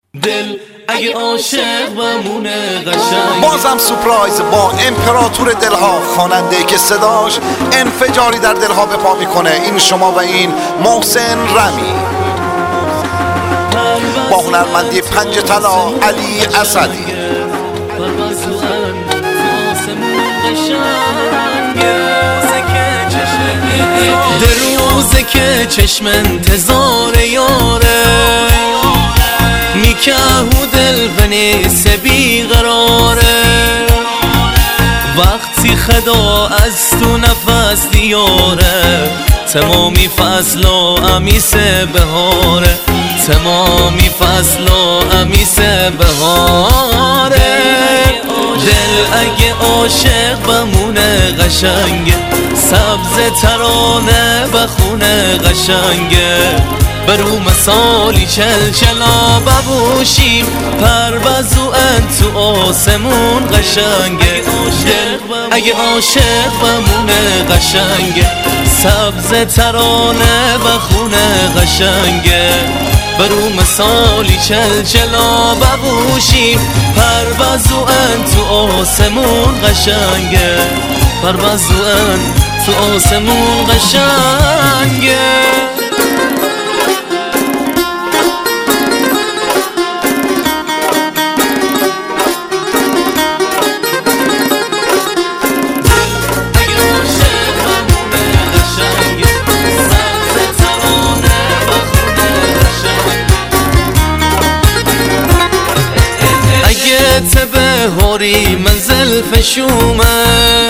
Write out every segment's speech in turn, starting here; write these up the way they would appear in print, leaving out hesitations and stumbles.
دل اگه عاشق بمونه قشنگ. بازم سورپرایز با امپراتور دلها، خواننده که صداش انفجاری در دلها به پا میکنه. این شما و این محسن رمی با هنرمندی پنج طلا علی اسدی. در روزه که چشم انتظار یاره میکه و دل بنیس بیقراره، وقتی خدا از تو نفس دیاره تمامی فصل و امیس بهاره، تمامی فصل و امیس بهاره. دل اگه عاشق بمونه قشنگه، سبز ترانه بخونه قشنگه، برو مثالی چلچلا ببوشیم پرواز و تو آسمون قشنگه. اگه عاشق بمونه قشنگه، سبز ترانه بخونه قشنگه، برو مثالی چلچلا ببوشیم پرواز و تو آسمون قشنگه، پرواز و تو آسمون قشنگه. اگه بهاری منزل فشومه،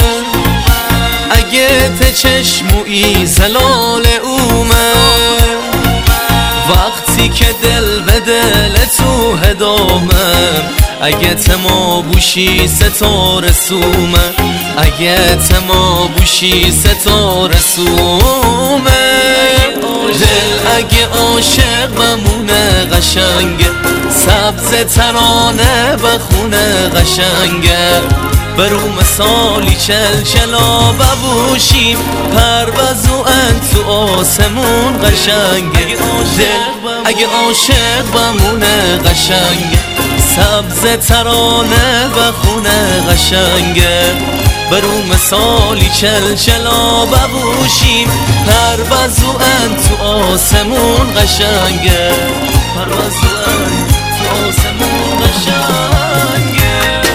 اگه ته چشموی زلال اومه، وقتی که دل به دل تو هدامه، اگه تما بوشی ستاره سومه، اگه تما بوشی ستاره سومه. دل اگه عاشق بمونه قشنگه، سبز ترانه بخونه قشنگه، برو مثالی چلچلا ببوشیم پرواز و تو آسمون قشنگه. دل اگه عاشق بمونه قشنگه، سبز ترانه بخونه قشنگه، برو مثالی چلچلا ببوشیم پرواز و تو آسمون قشنگه، پرواز و تو آسمون قشنگه.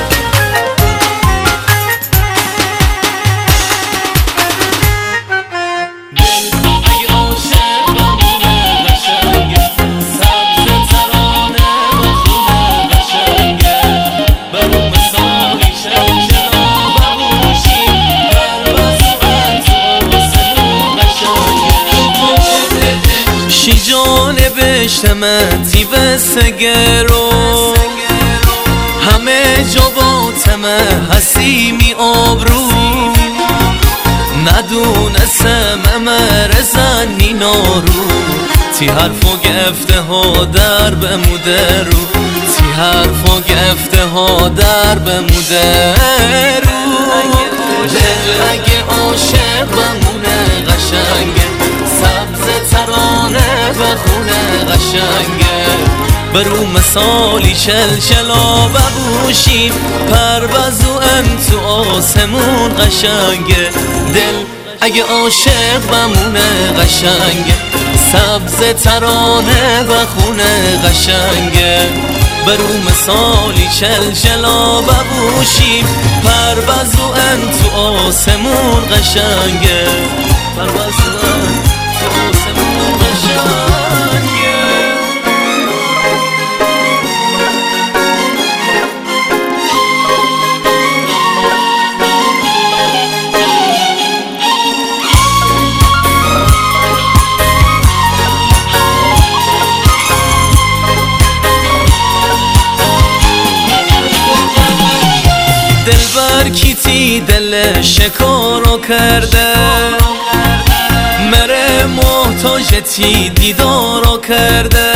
شی جانب شمتی و سگرو همه جا با تمه حسیمی آبرو، ندونستم مرزن نینارو، تی حرفا گفته ها در بموده رو، تی حرفا گفته ها در بموده رو. دل اگه عاشق بمونه قشنگه، سبز ترانه بخونه قشنگه، برو مثالی چلچلا ببوشیم پرواز و تو آسمون قشنگه. دل اگه عاشق بمونه قشنگه، سبز ترانه بخونه قشنگه، برو مثالی چلچلا ببوشیم پرواز و تو آسمون قشنگه، پرواز و تو آسمون قشنگه. دلبر کیتی دل شکارو کرده، مره محتاجتی دیدارو کرده،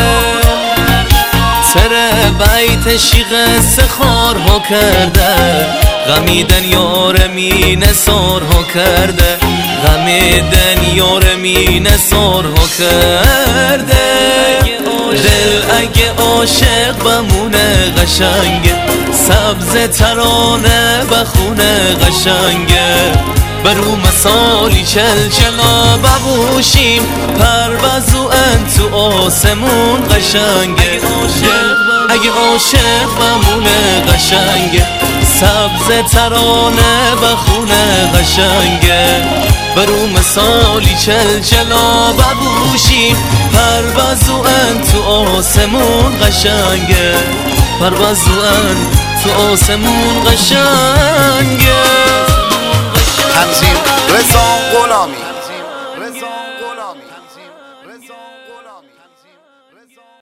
سر بیت شیغ سخارها کرده، غمیدن یار مینه سارها کرده، غم دنیا می نثارها کرده دل اگه عاشق بمونه قشنگه سبز ترانه بخونه قشنگه برو مسالی چلچلا ببوشیم پرواز و تو آسمون قشنگه اگه عاشق بمونه قشنگه سبز ترانه بخونه قشنگه برو مسالی چلچلا ببوشیم پرواز و تو آسمون قشنگه پرواز و تو آسمون قشنگه